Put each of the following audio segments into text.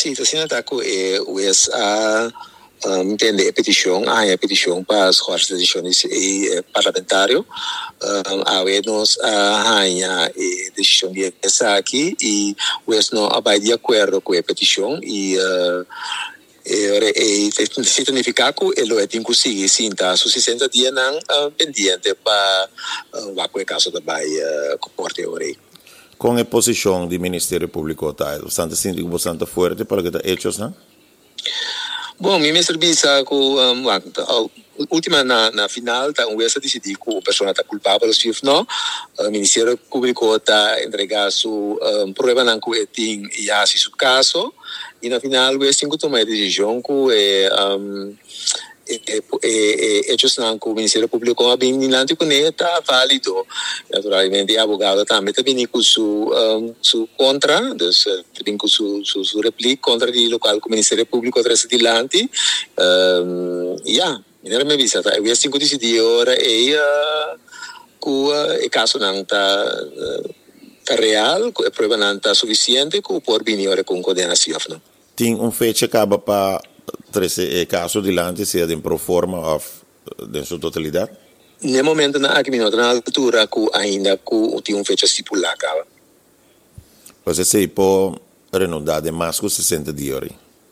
situação está com entende a petição para as forças de decisões parlamentário a nós a decisão de essa aqui e nós não vai de acordo com a petição e significa que ele tem que conseguir sim tá su 60 dias não pendiente para o caso da Bahia corte ora com a posição do Ministério Público tá bastante síndico bastante forte para que tá hechos não. Bom, mi serviço com última na final tá essa decidir que a pessoa está culpável ou não. O Ministério Público está entregar su prova não que tem e assim su caso e na final o tem que tomar a decisão que hechos não que o Ministério Público a bem milante que não está válido. Naturalmente o advogado também está bem com su contra, tem com su replica contra o local que o Ministério Público traz adiante. Minha me visa tá eu tenho que decidir ora que o caso não está real, que a prova não está suficiente que por vir ora com condenação não. Tem fecha acaba para trazer caso adiante seja em pro forma ou em sua totalidade? No momento na altura que ainda que tem fecha estipulada. Você se pode renovar de mais que 60 dias?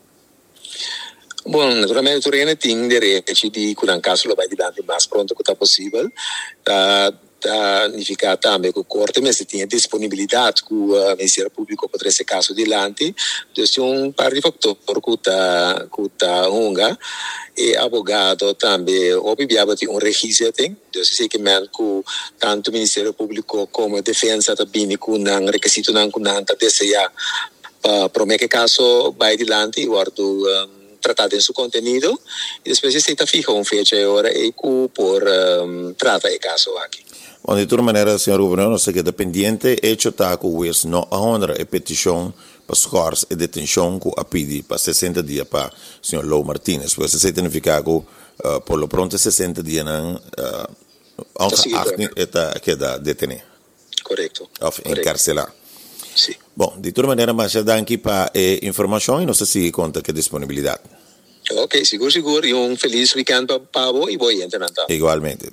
Bom, naturalmente o Reino tem direito de que o caso vai adiante mais pronto que está possível. Significa também que o corte mas tinha disponibilidade que o Ministério Público para esse caso adiante. Então, par de fatores que está unga e advogado também obviamente um registro tem. Então, sei que tanto o Ministério Público como a defesa também com um requisito não com nada desejar para que caso vai adiante e guardo tratado em seu conteúdo e depois se está fija fecha hora e por tratar o caso aqui. Bom, de toda maneira, senhor governador, não sei que dependiente hecho está que o juez não honra a petição para scores e detenção que a pedi para 60 dias para o senhor Lou Martínez. Pues isso significa que por lo pronto 60 dias não está queda detenido. Correto. Ou encarcelar. Sim. Bom, de toda maneira, mas já dá aqui para informação e não sei se conta que disponibilidade. Ok, seguro. E feliz weekend para você e boa entrar. Igualmente.